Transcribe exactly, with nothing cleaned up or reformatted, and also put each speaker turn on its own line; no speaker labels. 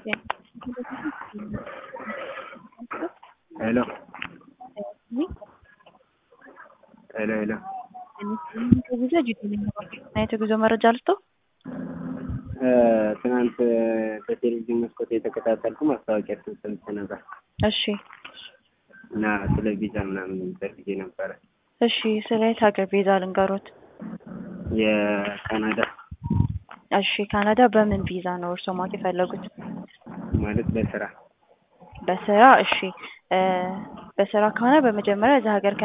Hello. Hello, hello.
ከዚህ ጅጅኝ ነው ጉዞ መረጃ ልስጥ
ትናንት በቴሌቪዥን መስኮት የተከታተልኩ ማስታወቂያ ሰምቼ ነበር።
እሺ
እና ስለ ቪዛ ምናምን ፈልጌ ነበር።
እሺ ስለ የት ሀገር ቪዛ ልንገሮት?
የካናዳ።
እሺ ካናዳ በምን ቪዛ ነው እርስዎ ማለት የፈለጉት?
ማለት በስራ
በስራ እሺ በስራ ከሆነ በመጀመሪያ እዛ ሀገር